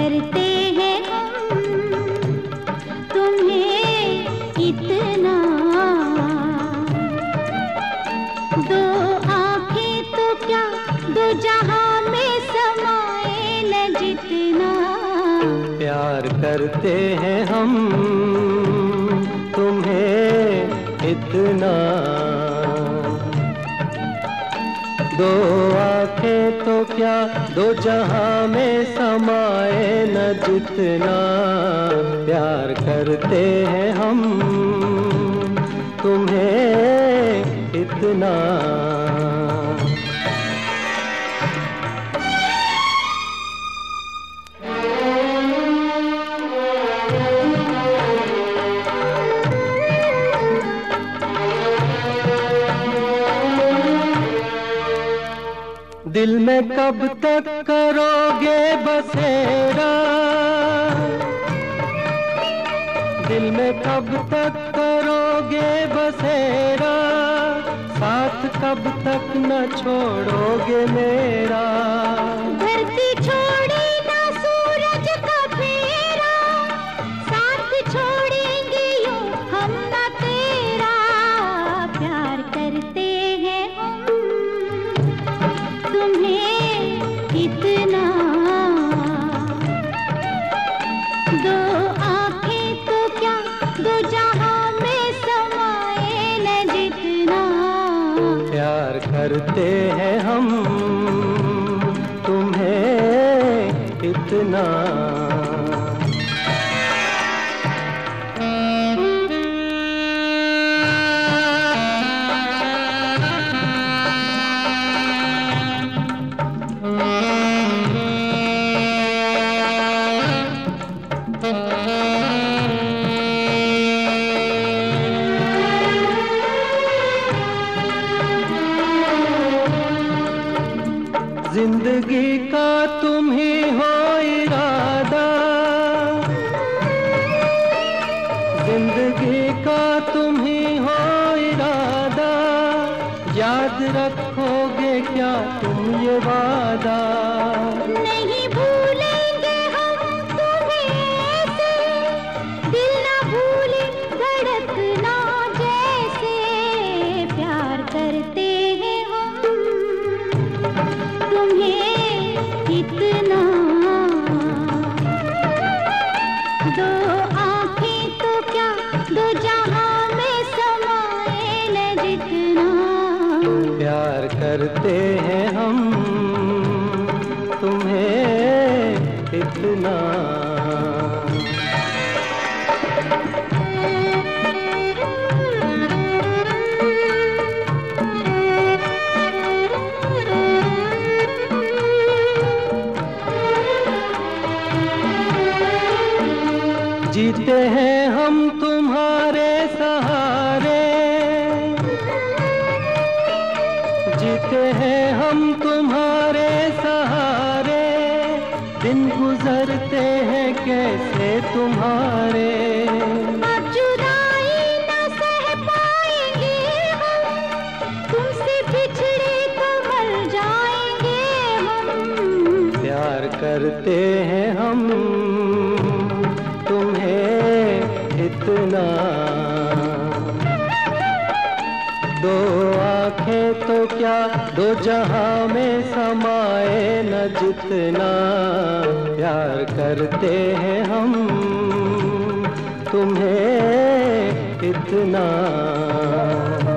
करते हैं हम तुम्हें इतना। दो आंखें तो क्या दो जहां में समाए न जितना। प्यार करते हैं हम तुम्हें इतना। दो आंखें तो क्या दो जहां में समाए न जितना। प्यार करते हैं हम तुम्हें इतना। दिल में कब तक करोगे बसेरा। दिल में कब तक करोगे बसेरा। साथ कब तक न छोड़ोगे मेरा। धरती छोड़े ना सूरज का फेरा। साथ छोड़ेंगे यूं हम ना तेरा। प्यार करते हैं हम तुम्हें इतना। दो आंखें तो क्या दो जहां में समाए न जितना। प्यार करते हैं हम तुम्हें इतना। जिंदगी का तुम ही हो इरादा। जिंदगी का तुम ही हो इरादा। याद रखोगे क्या तुम ये वादा। नहीं भूलेंगे हम तुम्हें ऐसे। दिल ना भूले धड़कना जैसे। प्यार करते हैं हम तुम्हें इतना। दो आंखें तो क्या दो जहां में समाए न जितना। प्यार करते हैं हम तुम्हें इतना। जीते हैं हम तुम्हारे सहारे। जीते हैं हम तुम्हारे सहारे। दिन गुजरते हैं कैसे तुम्हारे। अब जुदाई न सह पाएंगे हम। तुमसे बिछड़े तो मर जाएंगे हम। प्यार करते हैं हम तुम्हें इतना। दो आंखें तो क्या दो जहां में समाए न जितना। प्यार करते हैं हम तुम्हें इतना।